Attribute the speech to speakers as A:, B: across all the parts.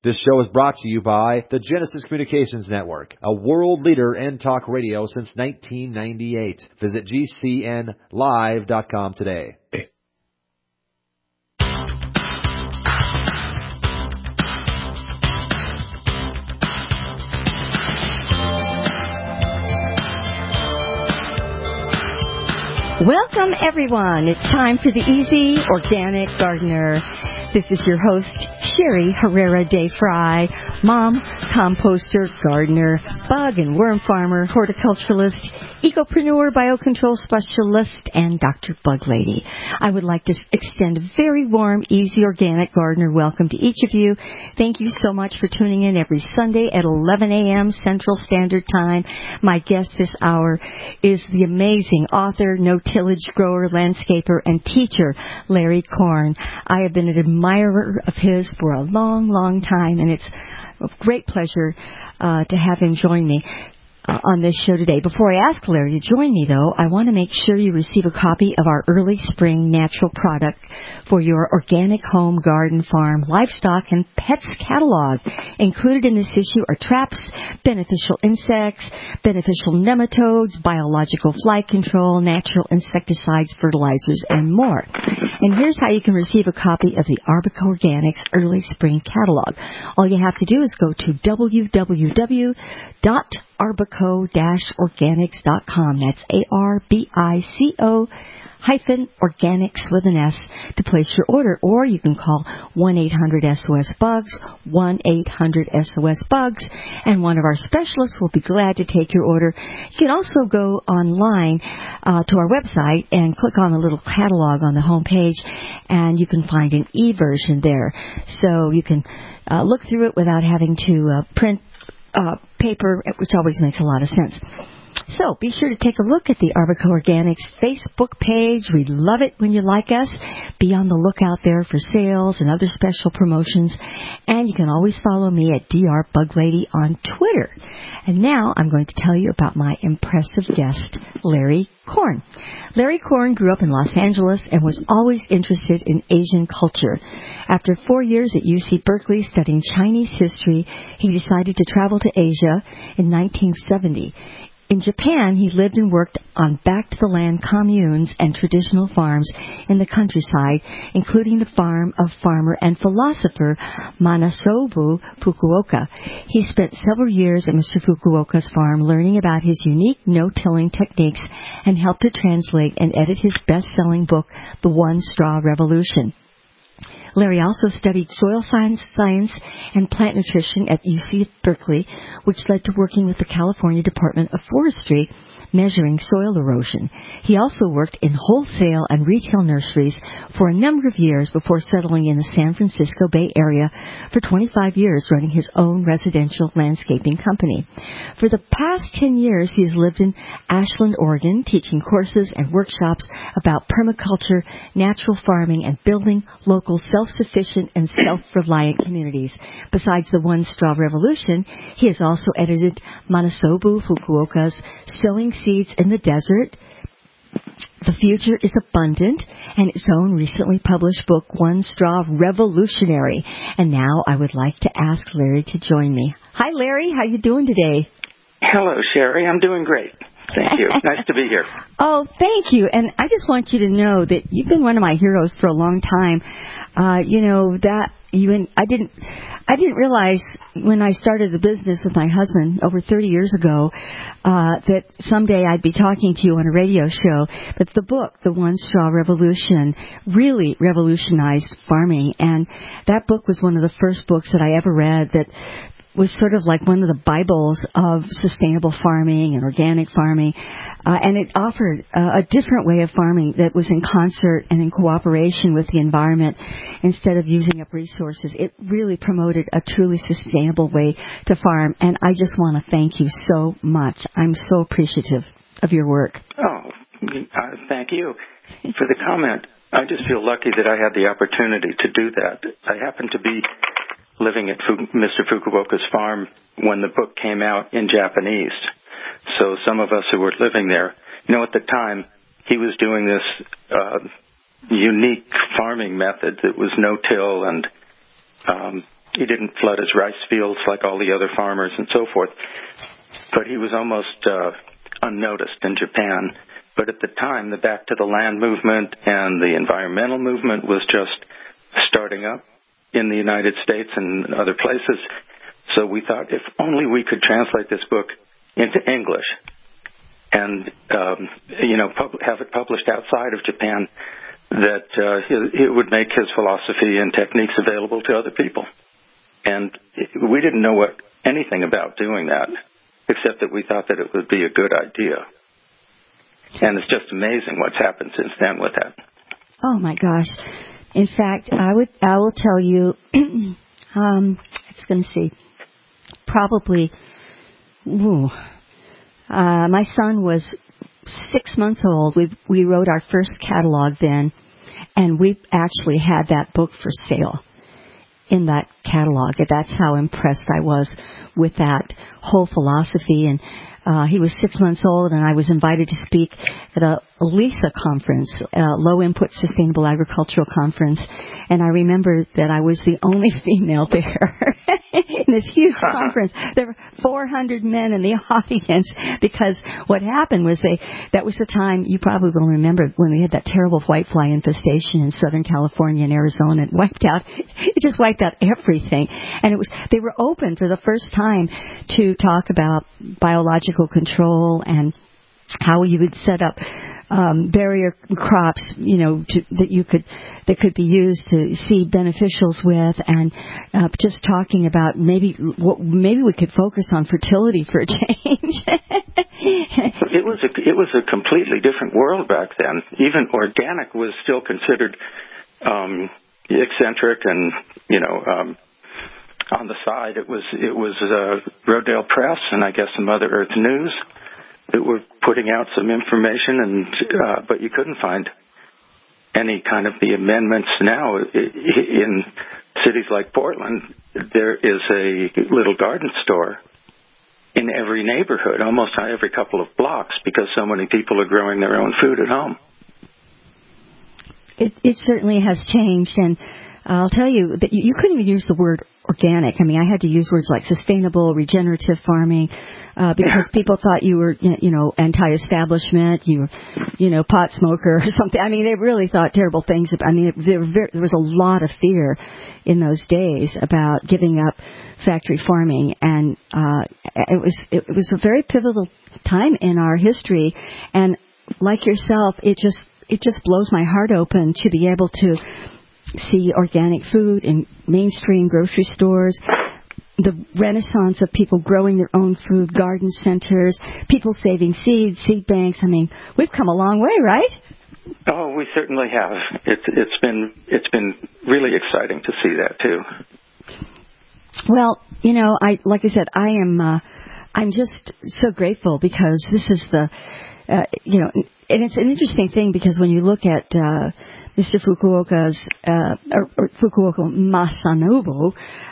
A: This show is brought to you by the Genesis Communications Network, a world leader in talk radio since 1998. Visit GCNlive.com today.
B: Welcome, everyone. It's time for the Easy Organic Gardener. This is your host, Sherry Herrera de Fry, mom, composter, gardener, bug and worm farmer, horticulturalist, ecopreneur, biocontrol specialist, and Dr. Bug Lady. I would like to extend a very warm, Easy Organic Gardener welcome to each of you. Thank you so much for tuning in every Sunday at 11 a.m. Central Standard Time. My guest this hour is the amazing author, no-tillage grower, landscaper, and teacher, Larry Korn. I have been an admirer of his for a long, long time, and it's a great pleasure to have him join me on this show today. Before I ask Larry to join me, though, I want to make sure you receive a copy of our early spring natural product for your organic home, garden, farm, livestock, and pets catalog. Included in this issue are traps, beneficial insects, beneficial nematodes, biological fly control, natural insecticides, fertilizers, and more. And here's how you can receive a copy of the Arbico Organics Early Spring Catalog. All you have to do is go to www.arbico-organics.com. That's ARBICO-organics with an S to place your order, or you can call 1-800-SOS-BUGS, 1-800-SOS-BUGS, and one of our specialists will be glad to take your order. You can also go online to our website and click on the little catalog on the home page, and you can find an e-version there. So you can look through it without having to print paper, which always makes a lot of sense. So be sure to take a look at the Arbico Organics Facebook page. We'd love it when you like us. Be on the lookout there for sales and other special promotions. And you can always follow me at Dr. Bug Lady on Twitter. And now I'm going to tell you about my impressive guest, Larry Korn. Larry Korn grew up in Los Angeles and was always interested in Asian culture. After 4 years at UC Berkeley studying Chinese history, he decided to travel to Asia in 1970. In Japan, he lived and worked on back-to-the-land communes and traditional farms in the countryside, including the farm of farmer and philosopher Manasobu Fukuoka. He spent several years at Mr. Fukuoka's farm learning about his unique no-tilling techniques and helped to translate and edit his best-selling book, The One Straw Revolution. Larry also studied soil science and plant nutrition at UC Berkeley, which led to working with the California Department of Forestry measuring soil erosion. He also worked in wholesale and retail nurseries for a number of years before settling in the San Francisco Bay Area for 25 years, running his own residential landscaping company. For the past 10 years, he has lived in Ashland, Oregon, teaching courses and workshops about permaculture, natural farming, and building local self-sufficient and self-reliant communities. Besides the One Straw Revolution, he has also edited Manasobu Fukuoka's Sowing Seeds in the Desert, The Future is Abundant, and its own recently published book, One Straw Revolutionary. And now I would like to ask Larry to join me. Hi, Larry. How you doing today?
C: Hello, Sherry. I'm doing great. Thank you. Nice to be here.
B: Oh, thank you. And I just want you to know that you've been one of my heroes for a long time. I didn't realize when I started the business with my husband over 30 years ago that someday I'd be talking to you on a radio show. But the book, The One Straw Revolution, really revolutionized farming. And that book was one of the first books that I ever read that was sort of like one of the Bibles of sustainable farming and organic farming. And it offered a different way of farming that was in concert and in cooperation with the environment instead of using up resources. It really promoted a truly sustainable way to farm. And I just want to thank you so much. I'm so appreciative of your work.
C: Oh, thank you for the comment. I just feel lucky that I had the opportunity to do that. I happened to be living at Mr. Fukuoka's farm when the book came out in Japanese. So some of us who were living there, at the time he was doing this unique farming method that was no-till and He didn't flood his rice fields like all the other farmers and so forth. But he was almost unnoticed in Japan. But at the time, the Back to the Land movement and the environmental movement was just starting up in the United States and other places. So we thought if only we could translate this book into English and, have it published outside of Japan, that it would make his philosophy and techniques available to other people. And we didn't know anything about doing that, except that we thought that it would be a good idea. And it's just amazing what's happened since then with that.
B: Oh my gosh! In fact, I will tell you. It's going to see. Probably. My son was 6 months old. We wrote our first catalog then, and we actually had that book for sale in that catalog. That's how impressed I was with that whole philosophy. And he was 6 months old, and I was invited to speak at a LISA conference, Low Input Sustainable Agricultural Conference. And I remember that I was the only female there in this huge conference. There were 400 men in the audience, because what happened was that was the time, you probably will remember, when we had that terrible whitefly infestation in Southern California and Arizona. It just wiped out everything. And they were open for the first time to talk about biological control and how you would set up barrier crops, that could be used to seed beneficials with, and just talking about maybe we could focus on fertility for a change.
C: It was a completely different world back then. Even organic was still considered eccentric, and on the side it was Rodale Press and I guess some Mother Earth News that were putting out some information, but you couldn't find any kind of the amendments. Now in cities like Portland, there is a little garden store in every neighborhood, almost every couple of blocks, because so many people are growing their own food at home.
B: It certainly has changed, and I'll tell you that you couldn't even use the word organic. I mean, I had to use words like sustainable, regenerative farming, because people thought you were, anti-establishment, you were, pot smoker or something. I mean, they really thought terrible things. There was a lot of fear in those days about giving up factory farming, and it was a very pivotal time in our history. And like yourself, it just blows my heart open to be able to see organic food in mainstream grocery stores, the renaissance of people growing their own food, garden centers, people saving seeds, seed banks. I mean, we've come a long way, right?
C: Oh, we certainly have. It's been really exciting to see that too.
B: Well, I'm just so grateful, because this is and it's an interesting thing, because when you look at Mr. Fukuoka's, or Fukuoka Masanobu,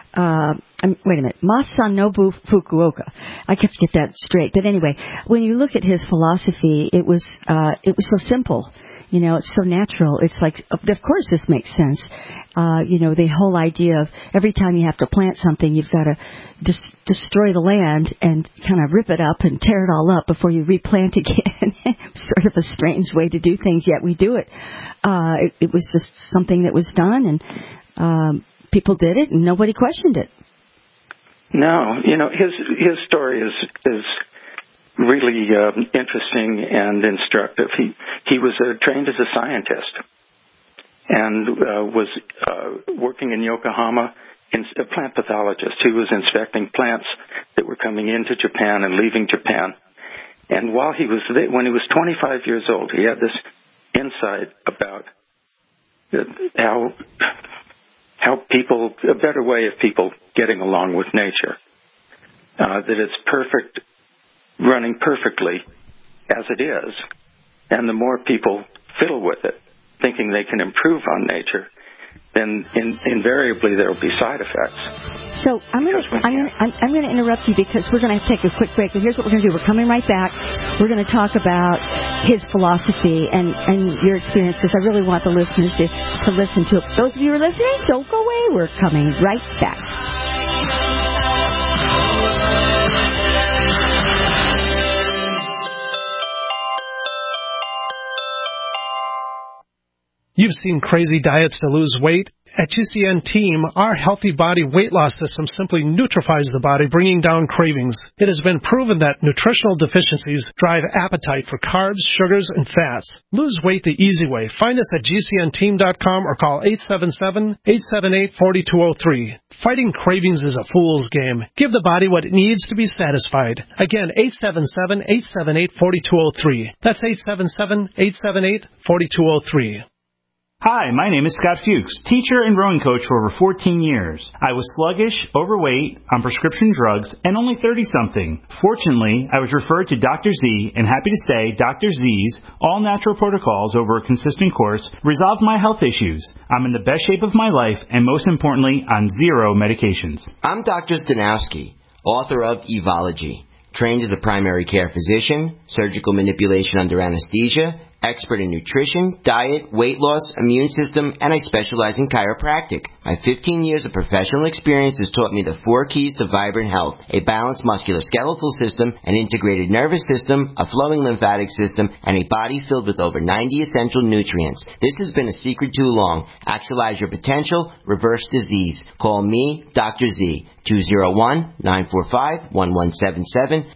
B: Masanobu Fukuoka. I kept to get that straight. But anyway, when you look at his philosophy, it was so simple. It's so natural. It's like, of course this makes sense. The whole idea of every time you have to plant something, you've got to destroy the land and kind of rip it up and tear it all up before you replant again. Sort of a strange way to do things, yet we do it. It was just something that was done, and people did it, and nobody questioned it.
C: No, his story is really interesting and instructive. He was trained as a scientist and was working in Yokohama as a plant pathologist. He was inspecting plants that were coming into Japan and leaving Japan. And while he was there, when he was 25 years old, he had this insight about how people, a better way of people getting along with nature, that it's perfect, running perfectly as it is, and the more people fiddle with it, thinking they can improve on nature, then invariably there will be side effects.
B: So I'm going to interrupt you, because we're going to take a quick break. But here's what we're going to do. We're coming right back. We're going to talk about his philosophy and your experience, because I really want the listeners to listen to it. Those of you who are listening, don't go away. We're coming right back.
D: You've seen crazy diets to lose weight. At GCN Team, our healthy body weight loss system simply neutralizes the body, bringing down cravings. It has been proven that nutritional deficiencies drive appetite for carbs, sugars, and fats. Lose weight the easy way. Find us at GCNteam.com or call 877-878-4203. Fighting cravings is a fool's game. Give the body what it needs to be satisfied. Again, 877-878-4203. That's 877-878-4203.
E: Hi, my name is Scott Fuchs, teacher and rowing coach for over 14 years. I was sluggish, overweight, on prescription drugs, and only 30-something. Fortunately, I was referred to Dr. Z, and happy to say Dr. Z's all-natural protocols over a consistent course resolved my health issues. I'm in the best shape of my life, and most importantly, on 0 medications.
F: I'm Dr. Stanowski, author of Evology, trained as a primary care physician, surgical manipulation under anesthesia, expert in nutrition, diet, weight loss, immune system, and I specialize in chiropractic. My 15 years of professional experience has taught me the 4 keys to vibrant health: a balanced musculoskeletal system, an integrated nervous system, a flowing lymphatic system, and a body filled with over 90 essential nutrients. This has been a secret too long. Actualize your potential, reverse disease. Call me, Dr. Z, 201-945-1177,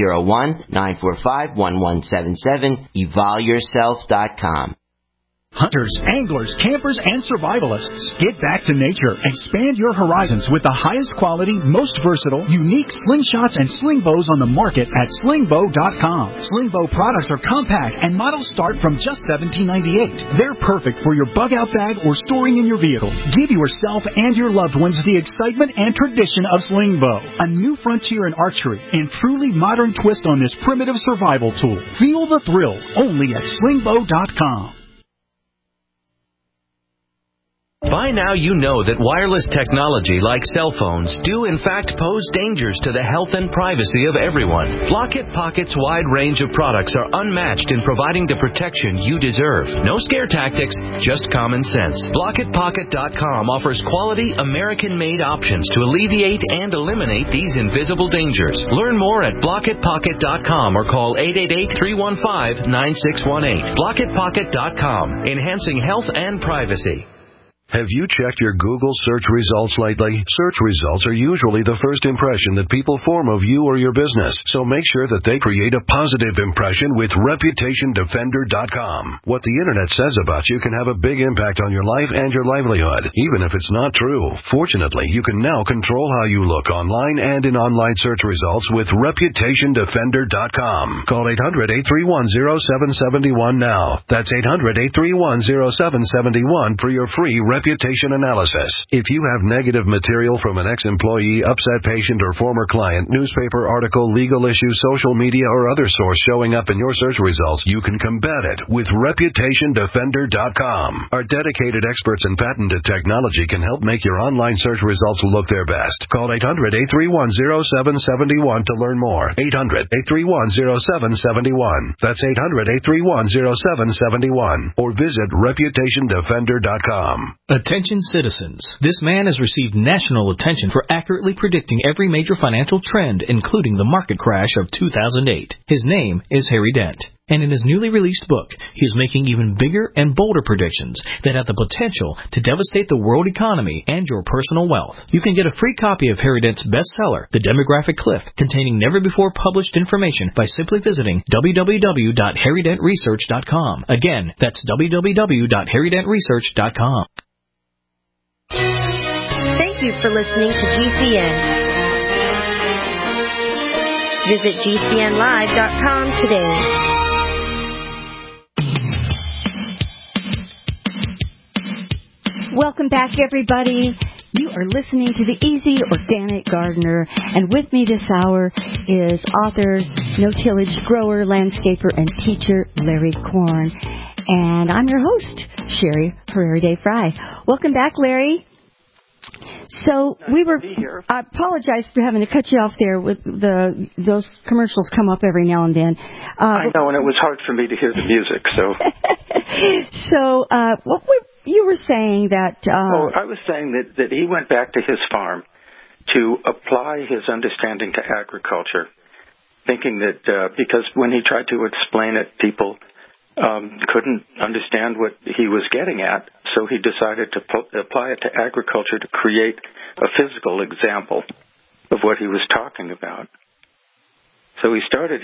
F: 201-945-1177, evolveyourself.com.
G: Hunters, anglers, campers, and survivalists, get back to nature. Expand your horizons with the highest quality, most versatile, unique slingshots and sling bows on the market at slingbow.com. Sling bow products are compact and models start from just $17.98. They're perfect for your bug-out bag or storing in your vehicle. Give yourself and your loved ones the excitement and tradition of sling bow, a new frontier in archery and truly modern twist on this primitive survival tool. Feel the thrill only at slingbow.com.
H: By now you know that wireless technology like cell phones do in fact pose dangers to the health and privacy of everyone. Block-It Pocket's wide range of products are unmatched in providing the protection you deserve. No scare tactics, just common sense. BlockItPocket.com offers quality American-made options to alleviate and eliminate these invisible dangers. Learn more at BlockItPocket.com or call 888-315-9618. BlockItPocket.com, enhancing health and privacy.
I: Have you checked your Google search results lately? Search results are usually the first impression that people form of you or your business, so make sure that they create a positive impression with ReputationDefender.com. What the Internet says about you can have a big impact on your life and your livelihood, even if it's not true. Fortunately, you can now control how you look online and in online search results with ReputationDefender.com. Call 800-831-0771 now. That's 800-831-0771 for your free reputation analysis. If you have negative material from an ex-employee, upset patient, or former client, newspaper article, legal issue, social media, or other source showing up in your search results, you can combat it with ReputationDefender.com. Our dedicated experts in patented technology can help make your online search results look their best. Call 800-831-0771 to learn more. 800-831-0771. That's 800-831-0771. Or visit ReputationDefender.com.
J: Attention citizens. This man has received national attention for accurately predicting every major financial trend, including the market crash of 2008. His name is Harry Dent. And in his newly released book, he is making even bigger and bolder predictions that have the potential to devastate the world economy and your personal wealth. You can get a free copy of Harry Dent's bestseller, The Demographic Cliff, containing never-before-published information by simply visiting www.harrydentresearch.com. Again, that's www.harrydentresearch.com.
K: Thank you for listening to GCN. Visit GCNlive.com today.
B: Welcome back, everybody. You are listening to The Easy Organic Gardener, and with me this hour is author, no-tillage grower, landscaper, and teacher Larry Korn. And I'm your host, Sherry Herrera de Fry. Welcome back, Larry. So I apologize for having to cut you off there. With those commercials come up every now and then.
C: I know, and it was hard for me to hear the music. So,
B: you were saying that.
C: I was saying that he went back to his farm to apply his understanding to agriculture, thinking that because when he tried to explain it, people couldn't understand what he was getting at, so he decided to apply it to agriculture to create a physical example of what he was talking about. So he started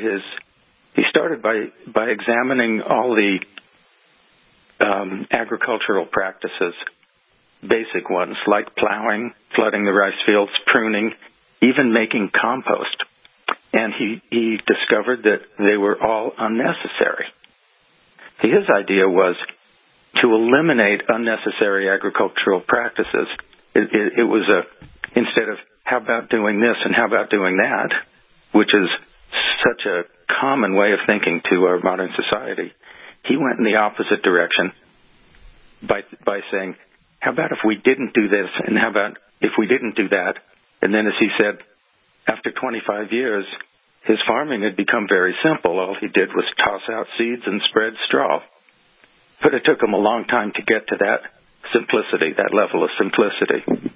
C: by examining all the agricultural practices, basic ones like plowing, flooding the rice fields, pruning, even making compost. And he discovered that they were all unnecessary. His idea was to eliminate unnecessary agricultural practices. It was instead of how about doing this and how about doing that, which is such a common way of thinking to our modern society, he went in the opposite direction by saying, how about if we didn't do this, and how about if we didn't do that? And then, as he said, after 25 years, his farming had become very simple. All he did was toss out seeds and spread straw. But it took him a long time to get to that simplicity, that level of simplicity.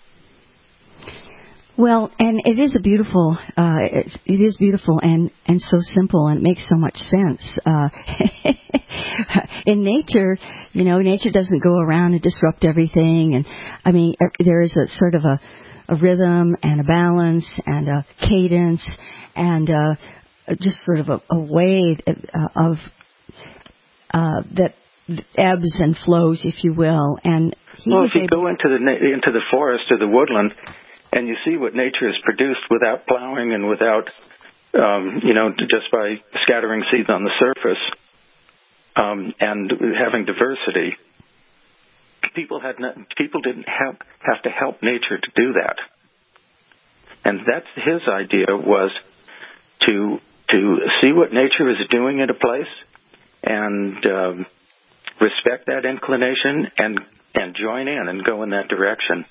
B: Well, and it is a beautiful, it is beautiful and so simple, and it makes so much sense. In nature, nature doesn't go around and disrupt everything, and I mean, there is a sort of a rhythm and a balance and a cadence and just sort of a way of that ebbs and flows, if you will. And
C: if you go into the forest or the woodland, and you see what nature has produced without plowing and without, just by scattering seeds on the surface and having diversity, people didn't have to help nature to do that. And that's his idea, was to see what nature is doing in a place and respect that inclination and join in and go in that direction.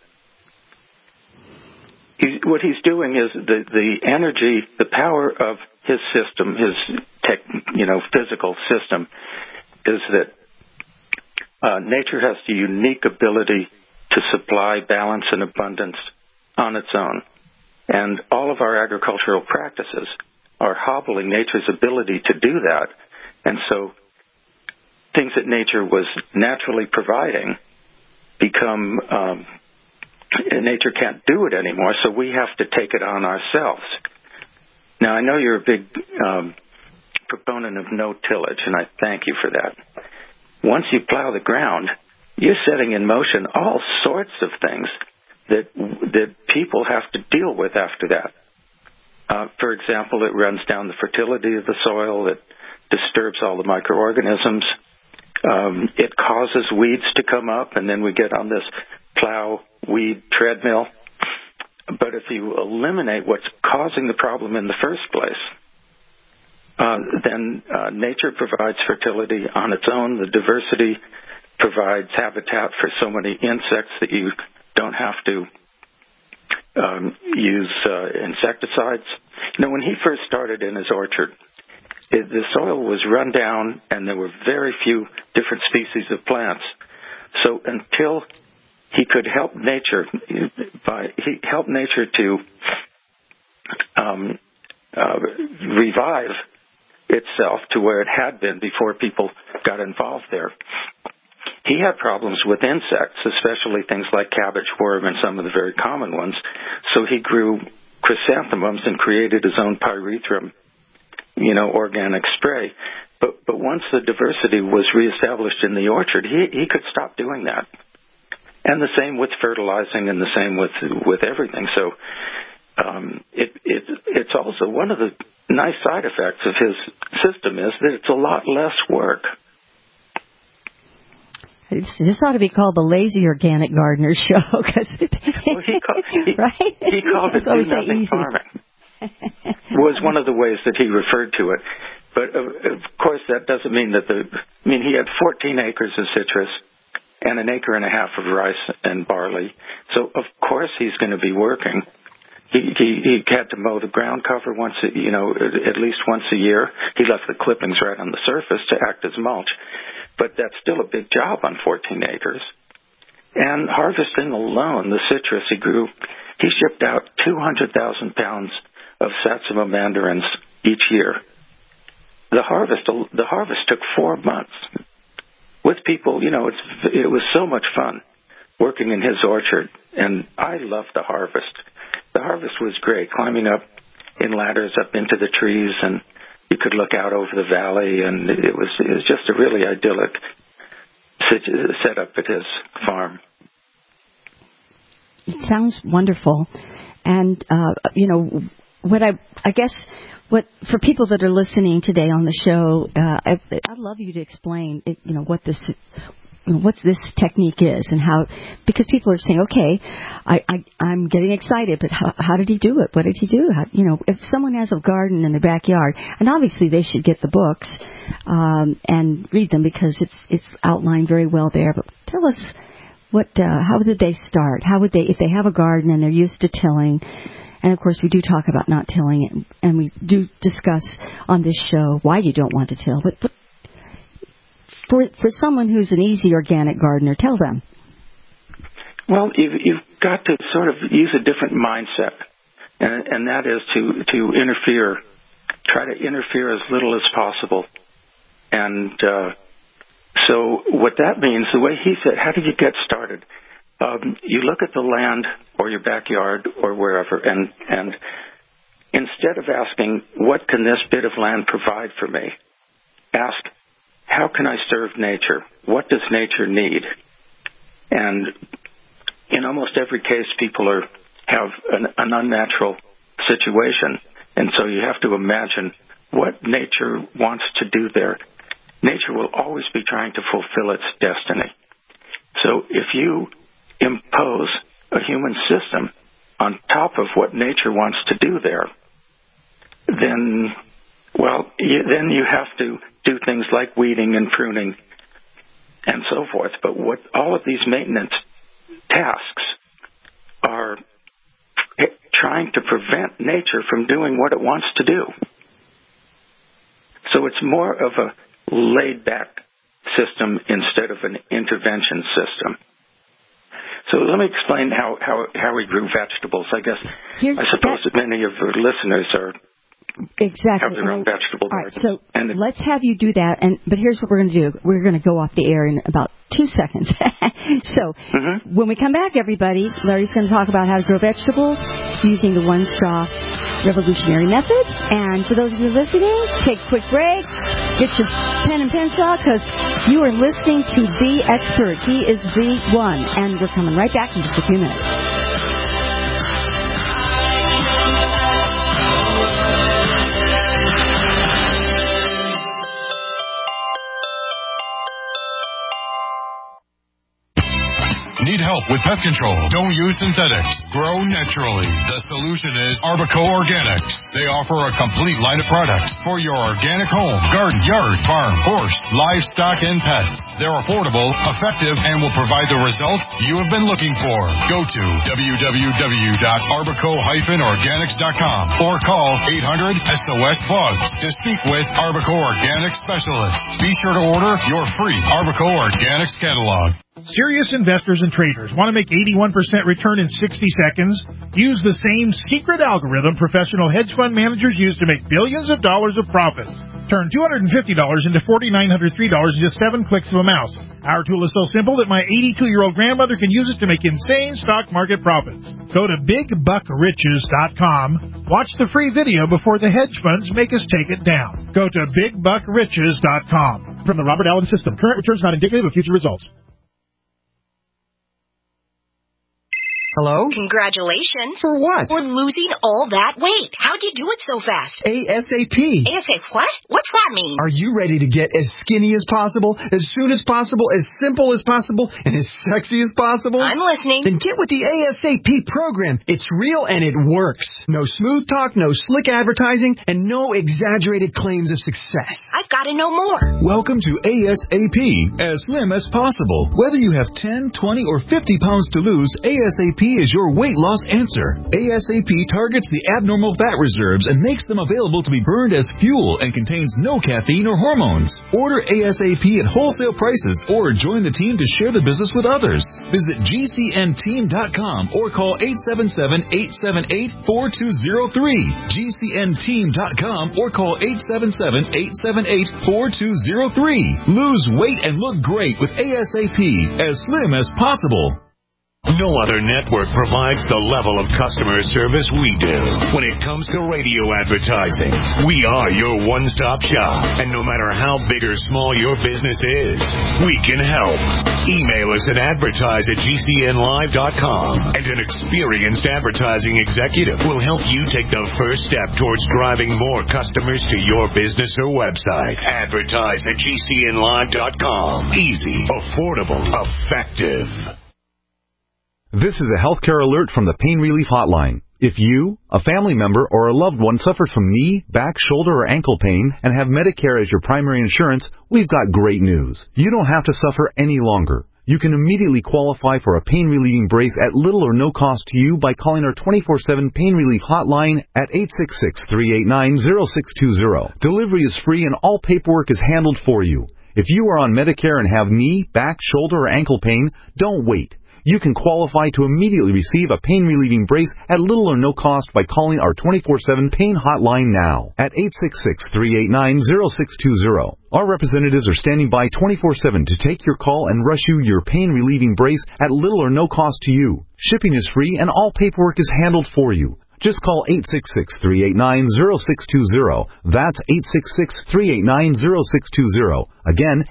C: What he's doing is the energy, the power of his system, his physical system, is that nature has the unique ability to supply balance and abundance on its own. And all of our agricultural practices are hobbling nature's ability to do that. And so things that nature was naturally providing become... nature can't do it anymore, so we have to take it on ourselves. Now, I know you're a big proponent of no-tillage, and I thank you for that. Once you plow the ground, you're setting in motion all sorts of things that people have to deal with after that. For example, it runs down the fertility of the soil. It disturbs all the microorganisms. It causes weeds to come up, and then we get on this plow weed treadmill. But if you eliminate what's causing the problem in the first place, then nature provides fertility on its own. The diversity provides habitat for so many insects that you don't have to use insecticides. When he first started in his orchard, the soil was run down and there were very few different species of plants. So until he could help nature to revive itself to where it had been before people got involved there. He had problems with insects, especially things like cabbage worm and some of the very common ones. So he grew chrysanthemums and created his own pyrethrum, organic spray. But once the diversity was reestablished in the orchard, he could stop doing that. And the same with fertilizing, and the same with everything. So it's also one of the nice side effects of his system is that it's a lot less work.
B: This ought to be called the Lazy Organic Gardener Show, right?
C: He called it Do Nothing Farming. Was one of the ways that he referred to it. But of course, that doesn't mean that he had 14 acres of citrus and 1.5 acres of rice and barley. So of course he's going to be working. He had to mow the ground cover at least once a year. He left the clippings right on the surface to act as mulch. But that's still a big job on 14 acres. And harvesting alone, the citrus he shipped out 200,000 pounds of Satsuma mandarins each year. the harvest took 4 months with people. You know, it was so much fun working in his orchard, and I loved the harvest. The harvest was great, climbing up in ladders up into the trees, and you could look out over the valley, and it was just a really idyllic setup at his farm.
B: It sounds wonderful. And, you know, what for people that are listening today on the show, I'd love you to explain, you know, what this technique is and how, because people are saying, okay, I'm getting excited, but how did he do it? What did he do? You know, if someone has a garden in their backyard, and obviously they should get the books and read them because it's outlined very well there. But tell us how did they start? How would they, if they have a garden and they're used to tilling? And of course, we do talk about not tilling, and we do discuss on this show why you don't want to till. But for someone who's an easy organic gardener, tell them.
C: Well, you've got to sort of use a different mindset, and that is to interfere, try to interfere as little as possible. And so what that means, the way he said, how do you get started? You look at the land or your backyard or wherever, and instead of asking, what can this bit of land provide for me, ask, how can I serve nature? What does nature need? And in almost every case, people have an unnatural situation, and so you have to imagine what nature wants to do there. Nature will always be trying to fulfill its destiny. So if you impose a human system on top of what nature wants to do there, then you have to do things like weeding and pruning and so forth. But what all of these maintenance tasks are trying to prevent nature from doing what it wants to do. So it's more of a laid-back system instead of an intervention system. So let me explain how we grew vegetables. I suppose that many of our listeners have their own vegetable gardens.
B: All right, so let's have you do that. But here's what we're going to do. We're going to go off the air in about 2 seconds. So when we come back, everybody, Larry's going to talk about how to grow vegetables using the one-straw revolutionary method. And for those of you listening, take a quick break. Get your pen and pencil out because you are listening to The Expert. He is the one. And we're coming right back in just a few minutes.
L: Need help with pest control? Don't use synthetics. Grow naturally. The solution is Arbico Organics. They offer a complete line of products for your organic home, garden, yard, farm, horse, livestock, and pets. They're affordable, effective, and will provide the results you have been looking for. Go to www.arbico-organics.com or call 800-SOS-BUGS to speak with Arbico Organics specialists. Be sure to order your free Arbico Organics catalog.
M: Serious investors and traders want to make 81% return in 60 seconds? Use the same secret algorithm professional hedge fund managers use to make billions of dollars of profits. Turn $250 into $4,903 in just 7 clicks of a mouse. Our tool is so simple that my 82-year-old grandmother can use it to make insane stock market profits. Go to BigBuckRiches.com. Watch the free video before the hedge funds make us take it down. Go to BigBuckRiches.com. From the Robert Allen System, current returns not indicative of future results.
N: Hello?
O: Congratulations.
N: For what?
O: For losing all that weight. How'd you do it so fast?
N: ASAP.
O: ASAP what? What's that mean?
N: Are you ready to get as skinny as possible, as soon as possible, as simple as possible, and as sexy as possible?
O: I'm listening.
N: Then get with the ASAP program. It's real and it works. No smooth talk, no slick advertising, and no exaggerated claims of success.
O: I've got to know more.
P: Welcome to ASAP. As slim as possible. Whether you have 10, 20, or 50 pounds to lose, ASAP is your weight loss answer. ASAP targets the abnormal fat reserves and makes them available to be burned as fuel and contains no caffeine or hormones. Order ASAP at wholesale prices or join the team to share the business with others. Visit GCNteam.com or call 877-878-4203. GCNteam.com or call 877-878-4203. Lose weight and look great with ASAP, as slim as possible.
Q: No other network provides the level of customer service we do. When it comes to radio advertising, we are your one-stop shop. And no matter how big or small your business is, we can help. Email us at advertise@gcnlive.com, and an experienced advertising executive will help you take the first step towards driving more customers to your business or website. Advertise at gcnlive.com. Easy, affordable, effective.
R: This is a healthcare alert from the Pain Relief Hotline. If you, a family member, or a loved one suffers from knee, back, shoulder, or ankle pain and have Medicare as your primary insurance, we've got great news. You don't have to suffer any longer. You can immediately qualify for a pain-relieving brace at little or no cost to you by calling our 24/7 Pain Relief Hotline at 866-389-0620. Delivery is free and all paperwork is handled for you. If you are on Medicare and have knee, back, shoulder, or ankle pain, don't wait. You can qualify to immediately receive a pain-relieving brace at little or no cost by calling our 24/7 Pain Hotline now at 866-389-0620. Our representatives are standing by 24/7 to take your call and rush you your pain-relieving brace at little or no cost to you. Shipping is free and all paperwork is handled for you. Just call 866-389-0620. That's 866-389-0620. Again,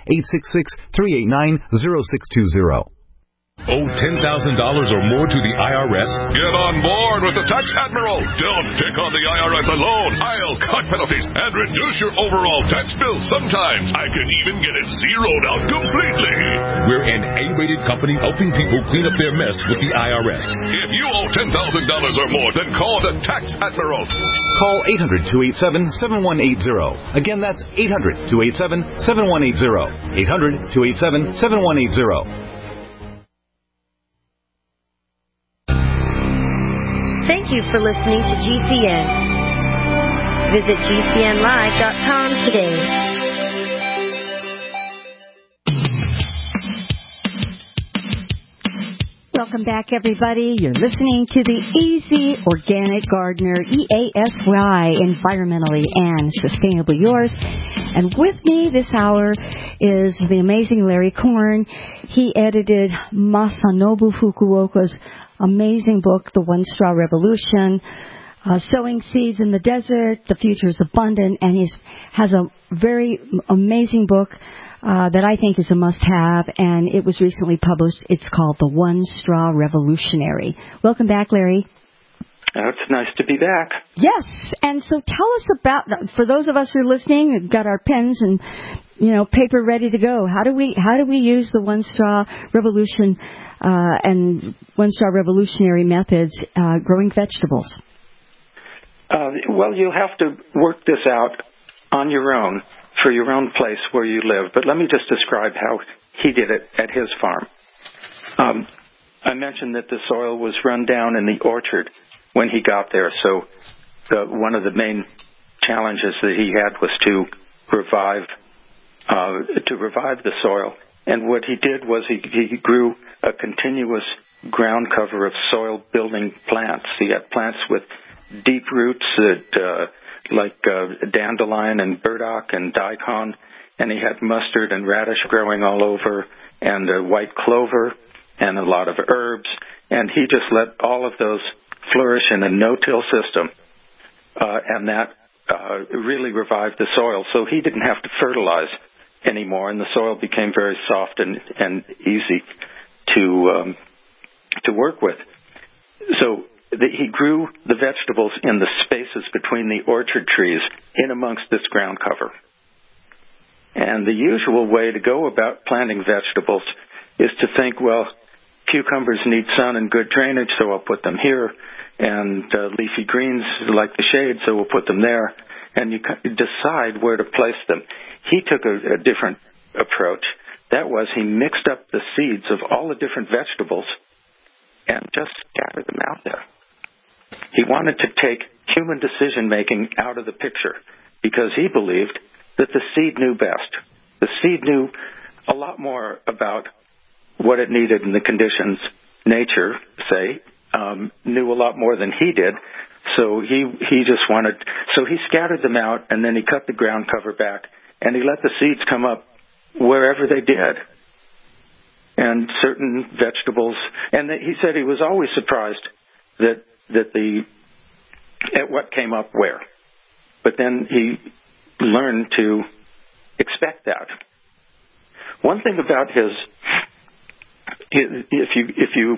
R: 866-389-0620.
L: Owe $10,000 or more to the IRS? Get on board with the Tax Admiral. Don't pick on the IRS alone. I'll cut penalties and reduce your overall tax bill. Sometimes I can even get it zeroed out completely. We're an A-rated company helping people clean up their mess with the IRS. If you owe $10,000 or more, then call the Tax Admiral.
R: Call 800-287-7180. Again, that's 800-287-7180. 800-287-7180.
K: Thank you for listening to GCN. Visit GCNlive.com today.
B: Welcome back, everybody. You're listening to the Easy Organic Gardener, EASY, environmentally and sustainably yours. And with me this hour is the amazing Larry Korn. He edited Masanobu Fukuoka's amazing book, The One Straw Revolution, Sowing Seeds in the Desert, The Future is Abundant, and he has a very amazing book that I think is a must-have, and it was recently published. It's called The One Straw Revolutionary. Welcome back, Larry.
C: It's nice to be back.
B: Yes, and so tell us about, for those of us who are listening, we've got our pens and paper ready to go. How do we use the One Straw Revolution and One Straw Revolutionary methods growing vegetables?
C: Well, you'll have to work this out on your own for your own place where you live. But let me just describe how he did it at his farm. I mentioned that the soil was run down in the orchard when he got there. So one of the main challenges that he had was to revive the soil. And what he did was he grew a continuous ground cover of soil-building plants. He had plants with deep roots like dandelion and burdock and daikon, and he had mustard and radish growing all over, and white clover, and a lot of herbs. And he just let all of those flourish in a no-till system, and that really revived the soil. So he didn't have to fertilize anymore, and the soil became very soft and easy to work with. So he grew the vegetables in the spaces between the orchard trees in amongst this ground cover. And the usual way to go about planting vegetables is to think, well, cucumbers need sun and good drainage, so I'll put them here, and leafy greens like the shade, so we'll put them there, and you decide where to place them. He took a different approach. That was, he mixed up the seeds of all the different vegetables and just scatter them out there. He wanted to take human decision-making out of the picture because he believed that the seed knew best. The seed knew a lot more about what it needed in the conditions. Nature, say, knew a lot more than he did. So he just wanted, so he scattered them out, and then he cut the ground cover back, and he let the seeds come up wherever they did. And certain vegetables, and he said he was always surprised at what came up where. But then he learned to expect that. One thing about if you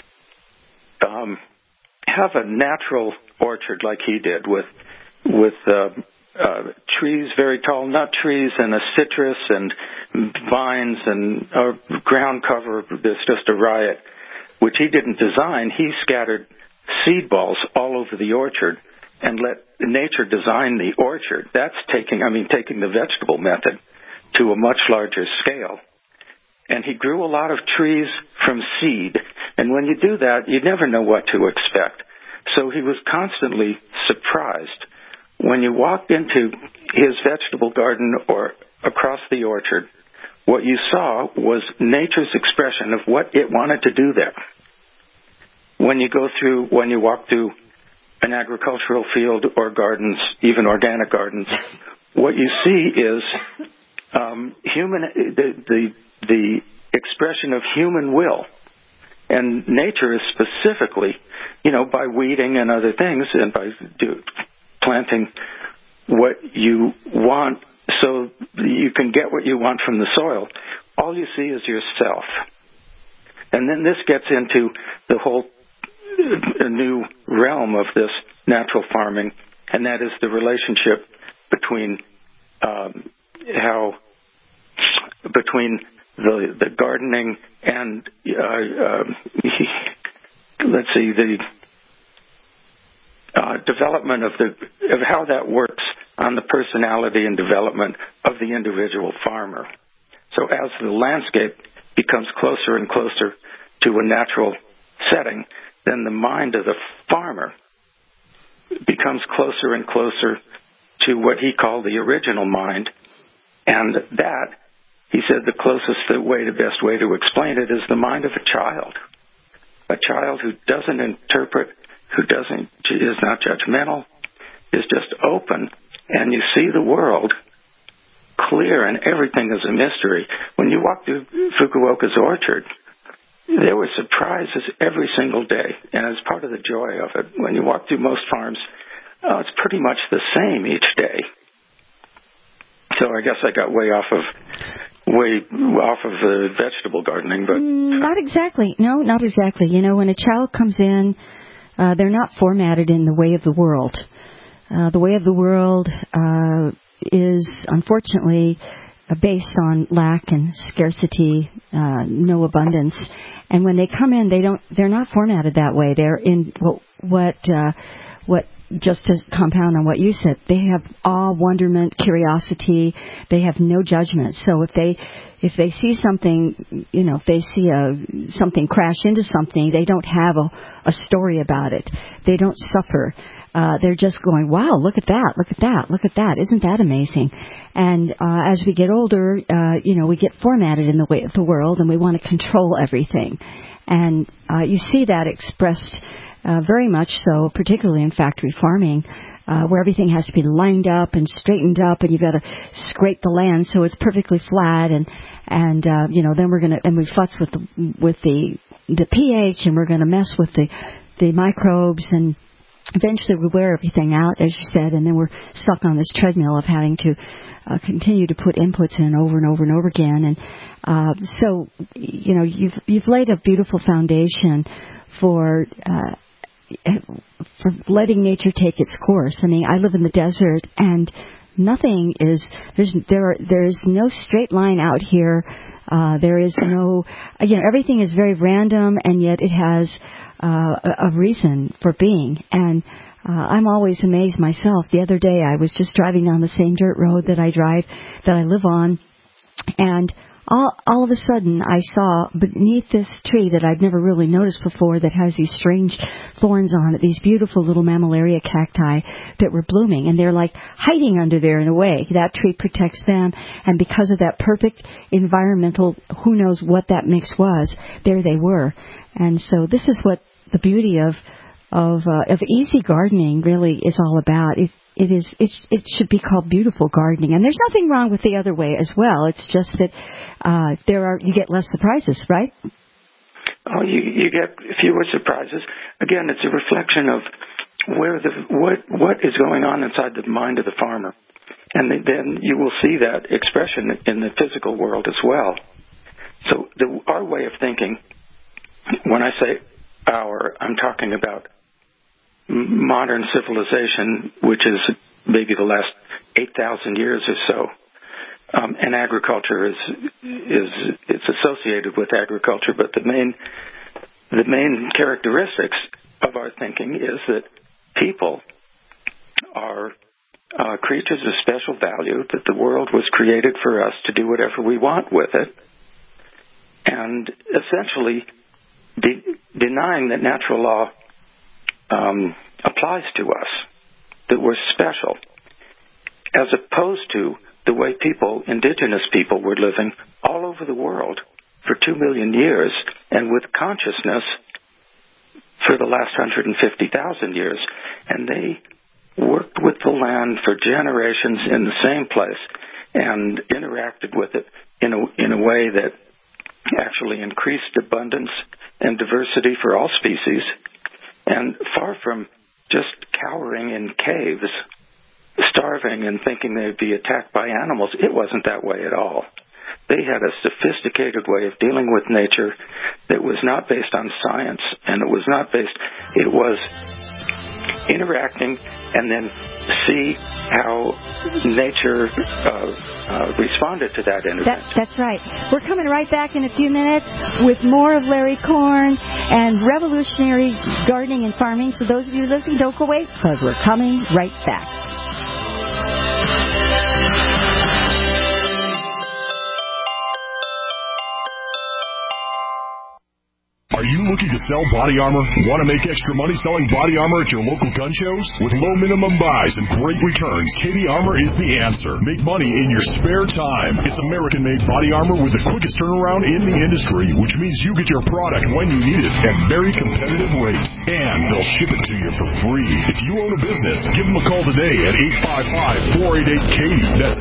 C: have a natural orchard like he did with trees, very tall nut trees, and a citrus and vines and ground cover that's just a riot, which he didn't design. He scattered seed balls all over the orchard and let nature design the orchard. That's taking the vegetable method to a much larger scale. And he grew a lot of trees from seed. And when you do that, you never know what to expect. So he was constantly surprised. When you walked into his vegetable garden or across the orchard, what you saw was nature's expression of what it wanted to do there. When you walk through an agricultural field or gardens, even organic gardens, what you see is the expression of human will. And nature is specifically, by weeding and other things and by planting what you want so you can get what you want from the soil, all you see is yourself. And then this gets into the whole new realm of this natural farming, and that is the relationship between the gardening and the development of how that works on the personality and development of the individual farmer. So as the landscape becomes closer and closer to a natural setting, then the mind of the farmer becomes closer and closer to what he called the original mind. And that, he said, the best way to explain it is the mind of a child. A child who doesn't interpret, is not judgmental, is just open, and you see the world clear and everything is a mystery. When you walk through Fukuoka's orchard, there were surprises every single day, and it's part of the joy of it. When you walk through most farms, it's pretty much the same each day. So I guess I got way off of the vegetable gardening, but
B: not exactly. No, not exactly. When a child comes in, they're not formatted in the way of the world. The way of the world is unfortunately based on lack and scarcity, no abundance. And when they come in, they're not formatted that way. They're in what just to compound on what you said, they have awe, wonderment, curiosity. They have no judgment. So if they see something, if they see something crash into something, they don't have a story about it. They don't suffer. They're just going, wow, look at that, look at that, look at that. Isn't that amazing? And as we get older, we get formatted in the way of the world, and we want to control everything. And you see that expressed very much so, particularly in factory farming, where everything has to be lined up and straightened up, and you've got to scrape the land so it's perfectly flat, and then we're gonna, and we futz with the pH, and we're gonna mess with the microbes, and eventually we wear everything out, as you said, and then we're stuck on this treadmill of having to continue to put inputs in over and over and over again. And so you've laid a beautiful foundation for letting nature take its course. I mean, I live in the desert, and there is no straight line out here. There is no, everything is very random, and yet it has a reason for being. And I'm always amazed myself. The other day I was just driving down the same dirt road that I live on, and all of a sudden I saw beneath this tree that I'd never really noticed before that has these strange thorns on it, these beautiful little mammillaria cacti that were blooming, and they're like hiding under there in a way. That tree protects them, and because of that perfect environmental, who knows what that mix was, there they were. And so this is what the beauty of easy gardening really is all about. It should be called beautiful gardening, and there's nothing wrong with the other way as well. It's just that you get less surprises, right?
C: Oh, you get fewer surprises. Again, it's a reflection of what is going on inside the mind of the farmer, and then you will see that expression in the physical world as well. So our way of thinking, when I say our, I'm talking about modern civilization, which is maybe the last 8,000 years or so, and agriculture it's associated with agriculture, but the main characteristics of our thinking is that people are creatures of special value, that the world was created for us to do whatever we want with it, and essentially denying that natural law applies to us, that we're special, as opposed to the way indigenous people were living all over the world for 2 million years, and with consciousness for the last 150,000 years. And they worked with the land for generations in the same place and interacted with it in a way that actually increased abundance and diversity for all species. And far from just cowering in caves, starving and thinking they'd be attacked by animals, it wasn't that way at all. They had a sophisticated way of dealing with nature that was not based on science, and it was interacting and then see how nature responded to that intervention.
B: That's right. We're coming right back in a few minutes with more of Larry Korn and revolutionary gardening and farming. So those of you listening, don't go away, because we're coming right back.
L: Are you looking to sell body armor? Want to make extra money selling body armor at your local gun shows? With low minimum buys and great returns, Katie Armor is the answer. Make money in your spare time. It's American-made body armor with the quickest turnaround in the industry, which means you get your product when you need it at very competitive rates. And they'll ship it to you for free. If you own a business, give them a call today at 855-488-KATIE. That's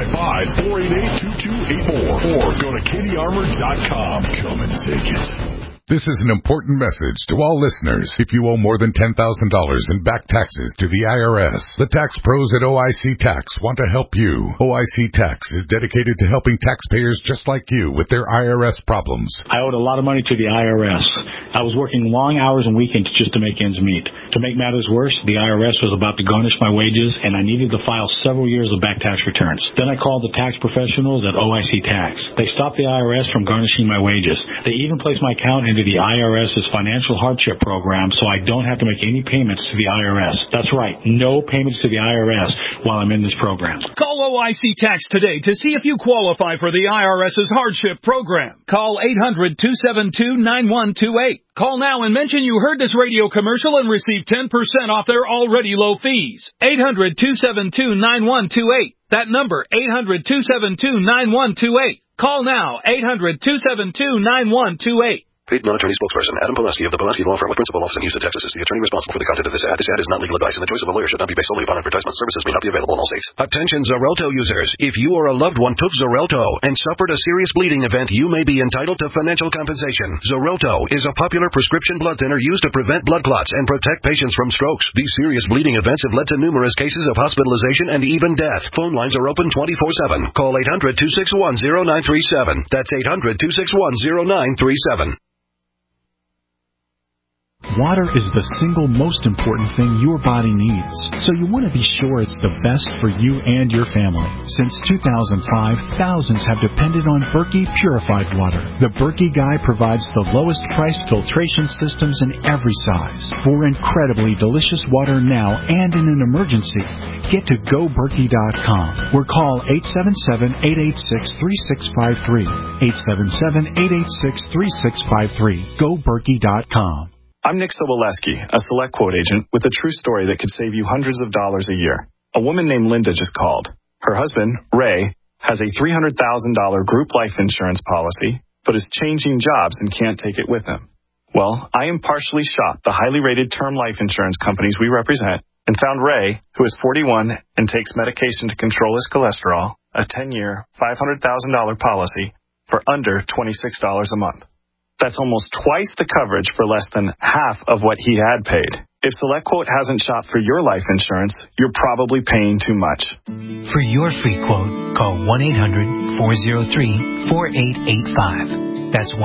L: 855-488-2284. Or go to KatieArmor.com. Come and take it.
S: This is an important message to all listeners. If you owe more than $10,000 in back taxes to the IRS, the tax pros at OIC Tax want to help you. OIC Tax is dedicated to helping taxpayers just like you with their IRS problems.
T: I owed a lot of money to the IRS. I was working long hours and weekends just to make ends meet. To make matters worse, the IRS was about to garnish my wages, and I needed to file several years of back tax returns. Then I called the tax professionals at OIC Tax. They stopped the IRS from garnishing my wages. They even placed my account into the IRS's financial hardship program, so I don't have to make any payments to the IRS. That's right, no payments to the IRS while I'm in this program.
U: Call OIC Tax today to see if you qualify for the IRS's hardship program. Call 800-272-9128. Call now and mention you heard this radio commercial and receive 10% off their already low fees. 800-272-9128. That number, 800-272-9128. Call now, 800-272-9128.
I: Paid non-attorney spokesperson Adam Pulaski of the Pulaski Law Firm with principal office in Houston, Texas is the attorney responsible for the content of this ad. This ad is not legal advice, and the choice of a lawyer should not be based solely upon advertisement. Services may not be available in all states. Attention Xarelto users. If you or a loved one took Xarelto and suffered a serious bleeding event, you may be entitled to financial compensation. Xarelto is a popular prescription blood thinner used to prevent blood clots and protect patients from strokes. These serious bleeding events have led to numerous cases of hospitalization and even death. Phone lines are open 24/7. Call 800-261-0937. That's 800-261-0937.
G: Water is the single most important thing your body needs, so you want to be sure it's the best for you and your family. Since 2005, thousands have depended on Berkey purified water. The Berkey Guy provides the lowest priced filtration systems in every size for incredibly delicious water now and in an emergency. get to GoBerkey.com or call 877-886-3653. 877-886-3653. GoBerkey.com.
A: I'm Nick Soboleski, a Select Quote agent with a true story that could save you hundreds of dollars a year. A woman named Linda just called. Her husband, Ray, has a $300,000 group life insurance policy, but is changing jobs and can't take it with him. Well, I impartially shopped the highly rated term life insurance companies we represent and found Ray, who is 41 and takes medication to control his cholesterol, a 10-year, $500,000 policy for under $26 a month. That's almost twice the coverage for less than half of what he had paid. If SelectQuote hasn't shopped for your life insurance, you're probably paying too much.
V: For your free quote, call 1-800-403-4885. That's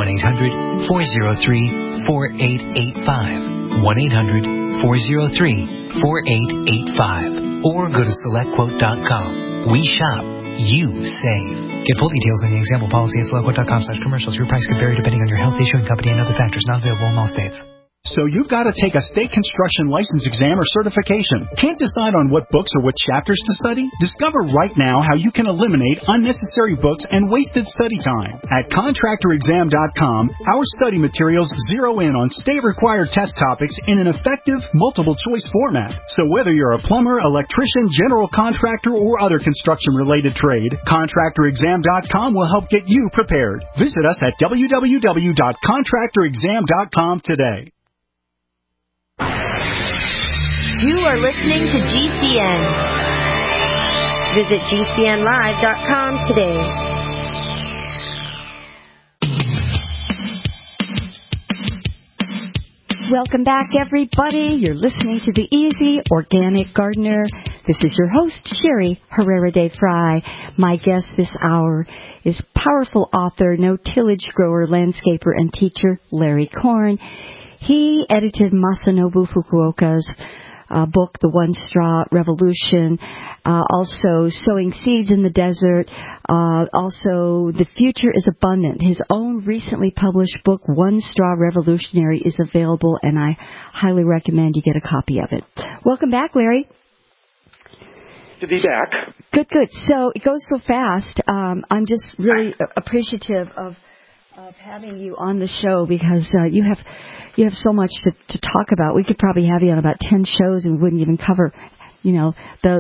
V: 1-800-403-4885. 1-800-403-4885. Or go to SelectQuote.com. We shop. You save. Get full details in the example policy at SelectQuote.com/commercials. Your price could vary depending on your health, issuing company, and other factors. Not available in all states.
G: So you've got to take a state construction license exam or certification. Can't decide on what books or what chapters to study? Discover right now how you can eliminate unnecessary books and wasted study time. At ContractorExam.com, our study materials zero in on state-required test topics in an effective, multiple-choice format. So whether you're a plumber, electrician, general contractor, or other construction-related trade, ContractorExam.com will help get you prepared. Visit us at www.ContractorExam.com today.
K: You are listening to GCN. Visit GCNlive.com today.
B: Welcome back, everybody. You're listening to The Easy Organic Gardener. This is your host, Sherry Herrera de Fry. My guest this hour is powerful author, no-tillage grower, landscaper, and teacher, Larry Korn. He edited Masanobu Fukuoka's book, The One Straw Revolution, also Sowing Seeds in the Desert, also The Future is Abundant. His own recently published book, One Straw Revolutionary, is available, and I highly recommend you get a copy of it. Welcome back, Larry.
C: To be back.
B: Good. So it goes so fast. I'm just really appreciative of having you on the show because you have so much to talk about. We could probably have you on about 10 shows and we wouldn't even cover, the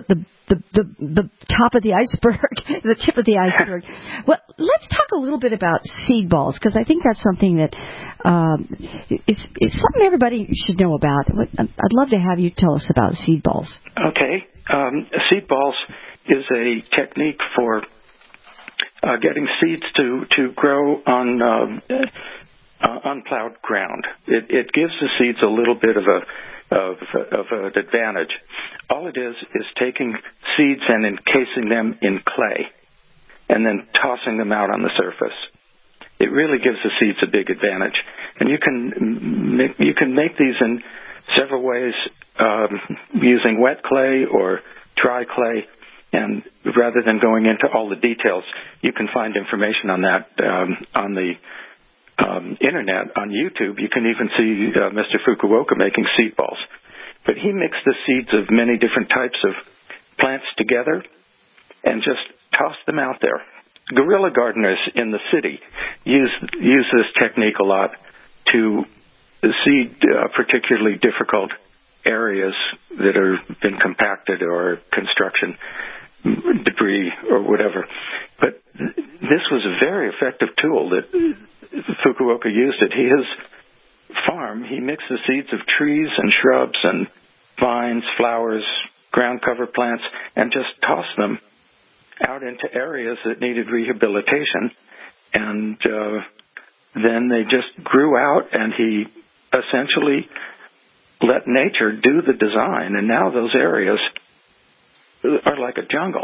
B: top of the iceberg, the tip of the iceberg. Well, let's talk a little bit about seed balls because I think that's something that it's something everybody should know about. I'd love to have you tell us about seed balls.
C: Okay. Seed balls is a technique for getting seeds to grow on unplowed ground. It gives the seeds a little bit of an advantage. All it is taking seeds and encasing them in clay and then tossing them out on the surface. It really gives the seeds a big advantage. And you can make these in several ways, using wet clay or dry clay. And rather than going into all the details, you can find information on that on the Internet, on YouTube. You can even see Mr. Fukuoka making seed balls. But he mixed the seeds of many different types of plants together and just tossed them out there. Guerrilla gardeners in the city use this technique a lot to seed particularly difficult areas that have been compacted or construction debris or whatever. But this was a very effective tool that Fukuoka used at his farm. He mixed the seeds of trees and shrubs and vines, flowers, ground cover plants, and just tossed them out into areas that needed rehabilitation. And then they just grew out, and he essentially let nature do the design. And now those areas are like a jungle.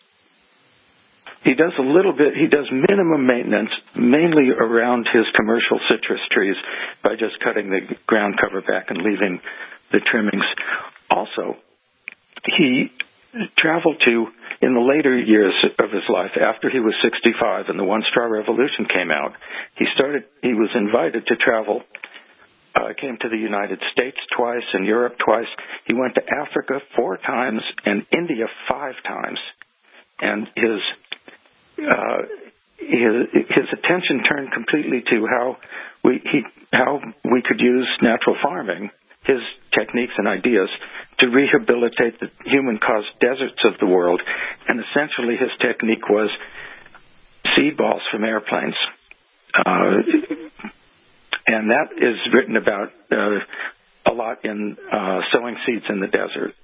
C: He does minimum maintenance, mainly around his commercial citrus trees, by just cutting the ground cover back and leaving the trimmings. Also, he traveled to, in the later years of his life, after he was 65 and the One Straw Revolution came out, he was invited to travel came to the United States twice and Europe twice. He went to Africa 4 times and India 5 times. And his attention turned completely to how we could use natural farming, his techniques and ideas, to rehabilitate the human-caused deserts of the world. And essentially his technique was seed balls from airplanes. And that is written about a lot in Sowing Seeds in the Desert.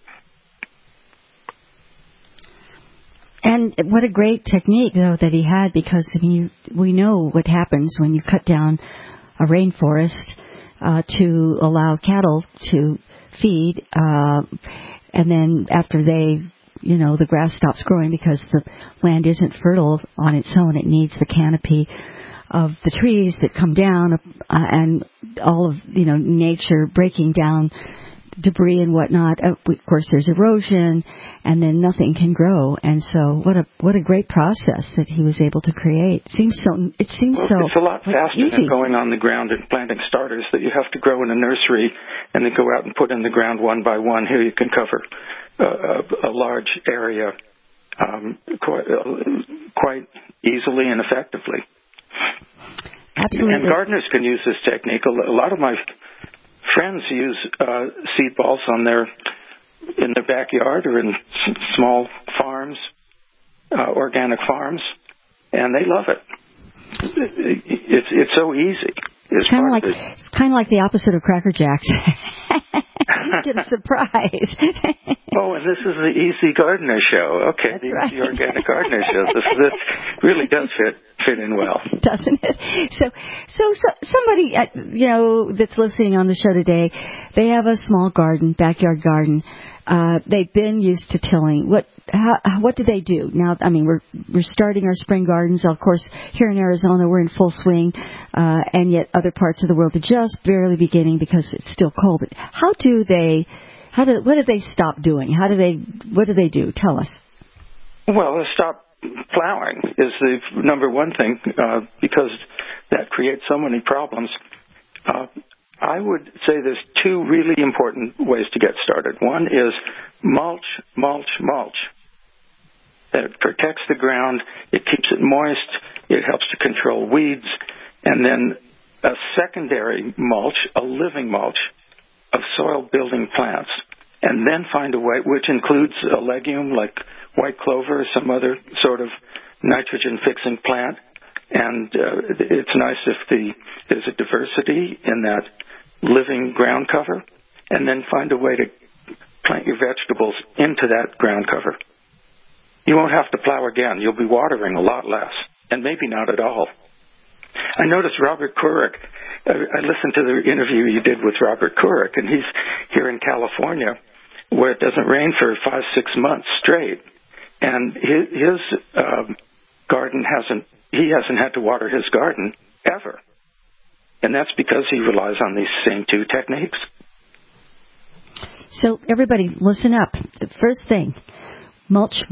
B: And what a great technique, though, that he had, because we know what happens when you cut down a rainforest to allow cattle to feed, and then after the grass stops growing because the land isn't fertile on its own. It needs the canopy of the trees that come down, and all of nature breaking down debris and whatnot. Of course, there's erosion, and then nothing can grow. And so, what a great process that he was able to create. It seems so.
C: It's a lot faster
B: easy
C: than going on the ground and planting starters that you have to grow in a nursery and then go out and put in the ground one by one. Here you can cover a large area quite easily and effectively.
B: Absolutely.
C: And gardeners can use this technique. A lot of my friends use seed balls in their backyard or in small farms, organic farms, and they love it. It's so easy. It's
B: kind of like the opposite of Cracker Jacks. You get a surprise.
C: Oh, and this is the Easy Gardener Show. Okay,
B: That's
C: the
B: right.
C: Easy Organic Gardener Show. This really does fit in well,
B: doesn't it? So somebody that's listening on the show today, they have a small garden, backyard garden. They've been used to tilling. What do they do now? I mean, we're starting our spring gardens. Of course, here in Arizona, we're in full swing, and yet other parts of the world are just barely beginning because it's still cold. But what do they stop doing? What do they do? Tell us.
C: Well, stop plowing is the number one thing because that creates so many problems. I would say there's 2 really important ways to get started. One is mulch. That protects the ground. It keeps it moist. It helps to control weeds. And then a secondary mulch, a living mulch, of soil-building plants. And then find a way, which includes a legume like white clover or some other sort of nitrogen-fixing plant. And it's nice if there's a diversity in that living ground cover. And then find a way to plant your vegetables into that ground cover. You won't have to plow again. You'll be watering a lot less, and maybe not at all. I noticed Robert Couric. I listened to the interview you did with Robert Couric, and he's here in California where it doesn't rain for 5-6 months straight. And his garden hasn't had to water his garden ever. And that's because he relies on these same 2 techniques.
B: So everybody, listen up. The first thing, mulch.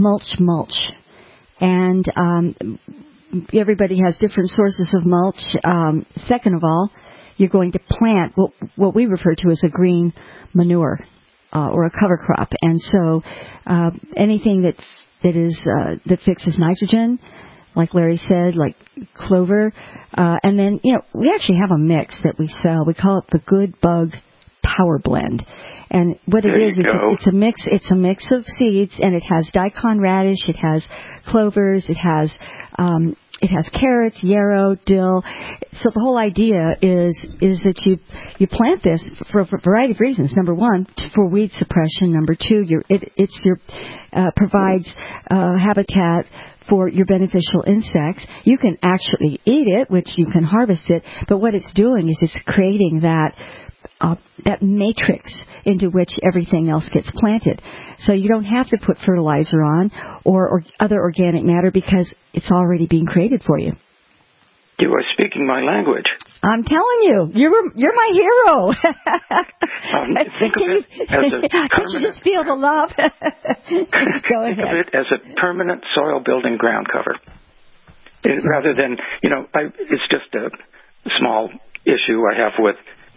B: And everybody has different sources of mulch. Second of all, you're going to plant what we refer to as a green manure or a cover crop. And so anything that fixes nitrogen, like Larry said, like clover. And then, we actually have a mix that we sell. We call it the Good Bug Power Blend. And what it is, it's a mix. It's a mix of seeds, and it has daikon radish, it has clovers, it has carrots, yarrow, dill. So the whole idea is that you plant this for a variety of reasons. Number one, for weed suppression. Number two, it provides habitat for your beneficial insects. You can actually eat it, which you can harvest it. But what it's doing is it's creating that matrix into which everything else gets planted. So you don't have to put fertilizer on or other organic matter because it's already being created for you.
C: You are speaking my language.
B: I'm telling you, you're my hero.
C: Think of it as a permanent...
B: Can't you just feel the love? Go ahead.
C: Think of it as a permanent soil-building ground cover. Rather than, it's just a small issue I have with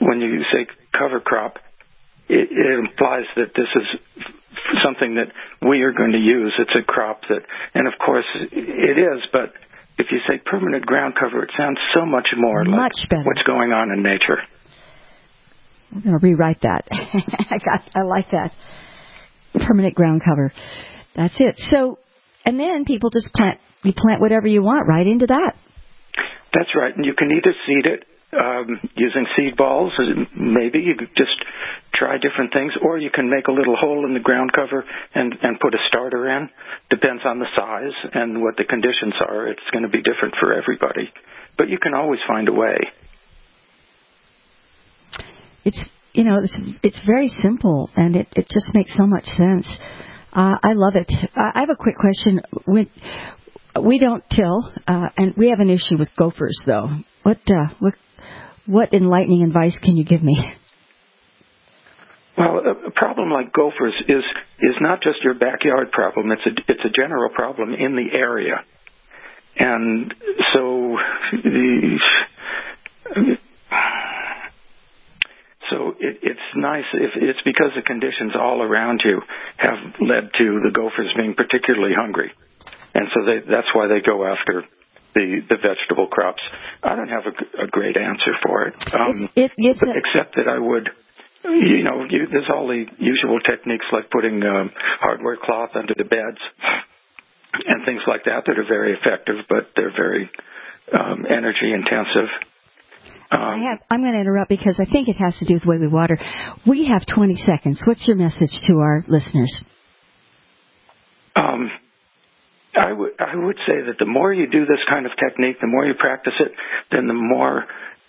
C: when you say cover crop, it implies that this is something that we are going to use. It's a crop that, and of course it is, but if you say permanent ground cover, it sounds so much more like what's going on in nature.
B: I'm going to rewrite that. I like that. Permanent ground cover. That's it. So, and then people just plant whatever you want right into that.
C: That's right. And you can either seed it using seed balls. Maybe you could just try different things, or you can make a little hole in the ground cover and put a starter in. Depends on the size and what the conditions are. It's going to be different for everybody. But you can always find a way.
B: It's very simple, and it just makes so much sense. I love it. I have a quick question. We don't till, and we have an issue with gophers, though. What enlightening advice can you give me?
C: Well, a problem like gophers is not just your backyard problem. It's a general problem in the area, and so it's nice if it's because the conditions all around you have led to the gophers being particularly hungry, and so that's why they go after the vegetable crops. I don't have a great answer for it, except that I would, there's all the usual techniques like putting hardware cloth under the beds and things like that are very effective, but they're very energy intensive.
B: I'm going to interrupt because I think it has to do with the way we water. We have 20 seconds. What's your message to our listeners?
C: I would say that the more you do this kind of technique, the more you practice it, then the more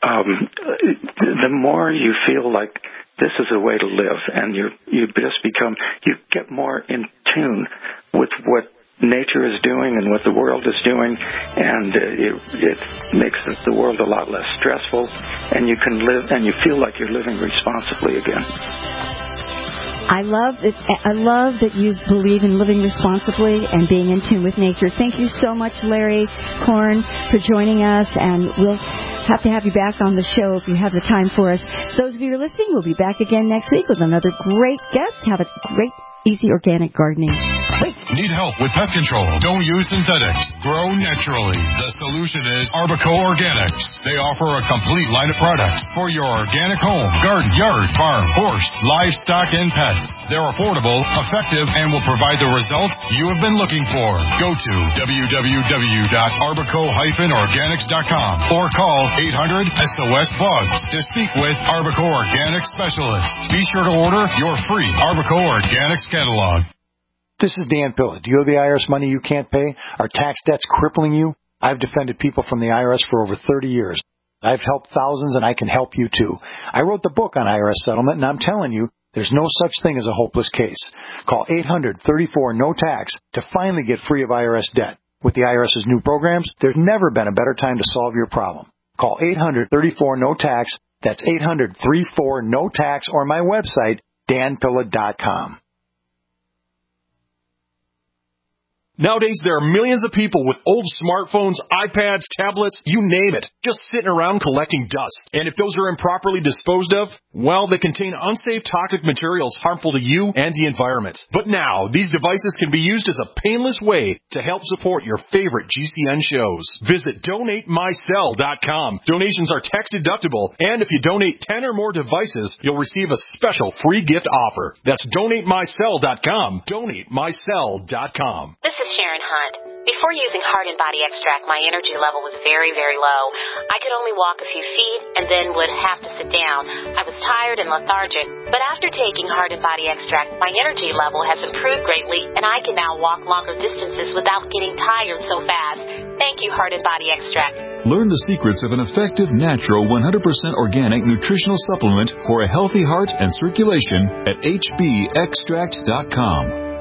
C: you feel like this is a way to live, and you get more in tune with what nature is doing and what the world is doing, and it makes the world a lot less stressful, and you can live and you feel like you're living responsibly again.
B: I love that you believe in living responsibly and being in tune with nature. Thank you so much, Larry Korn, for joining us, and we'll have to have you back on the show if you have the time for us. Those of you who are listening, we'll be back again next week with another great guest. Have a great, easy organic gardening.
L: Need help with pest control? Don't use synthetics. Grow naturally. The solution is Arbico Organics. They offer a complete line of products for your organic home, garden, yard, farm, horse, livestock, and pets. They're affordable, effective, and will provide the results you have been looking for. Go to www.arbico-organics.com or call 800-SOS-BUGS to speak with Arbico Organics specialists. Be sure to order your free Arbico Organics catalog.
D: This is Dan Pilla. Do you owe the IRS money you can't pay? Are tax debts crippling you? I've defended people from the IRS for over 30 years. I've helped thousands, and I can help you too. I wrote the book on IRS settlement, and I'm telling you, there's no such thing as a hopeless case. Call 800-34-NO-TAX to finally get free of IRS debt. With the IRS's new programs, there's never been a better time to solve your problem. Call 800-34-NO-TAX. That's 800-34-NO-TAX, or my website, danpilla.com.
E: Nowadays, there are millions of people with old smartphones, iPads, tablets, you name it, just sitting around collecting dust. And if those are improperly disposed of, well, they contain unsafe toxic materials harmful to you and the environment. But now, these devices can be used as a painless way to help support your favorite GCN shows. Visit DonateMyCell.com. Donations are tax deductible, and if you donate 10 or more devices, you'll receive a special free gift offer. That's DonateMyCell.com. DonateMyCell.com.
O: This is Sharon Hunt. Before using Heart and Body Extract, my energy level was very, very low. I could only walk a few feet and then would have to sit down. I was tired and lethargic. But after taking Heart and Body Extract, my energy level has improved greatly, and I can now walk longer distances without getting tired so fast. Thank you, Heart and Body Extract.
P: Learn the secrets of an effective, natural, 100% organic nutritional supplement for a healthy heart and circulation at hbextract.com.